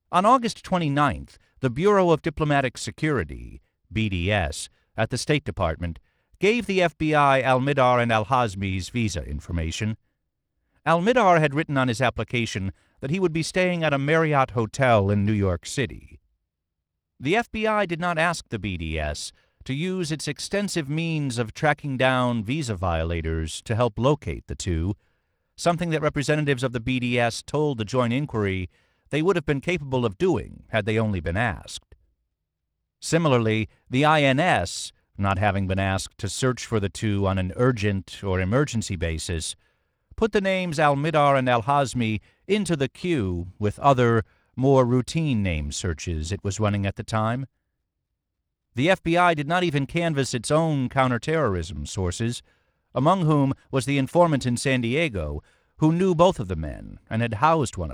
On August 29th, the Bureau of Diplomatic Security, BDS, at the State Department gave the FBI Al-Mihdhar and Al-Hazmi's visa information. Al-Mihdhar had written on his application that he would be staying at a Marriott hotel in New York City. The FBI did not ask the BDS to use its extensive means of tracking down visa violators to help locate the two, something that representatives of the BDS told the Joint Inquiry they would have been capable of doing had they only been asked. Similarly, the INS, not having been asked to search for the two on an urgent or emergency basis, put the names Al-Mihdhar and Al-Hazmi into the queue with other, more routine name searches it was running at the time. The FBI did not even canvass its own counterterrorism sources, among whom was the informant in San Diego, who knew both of the men and had housed one of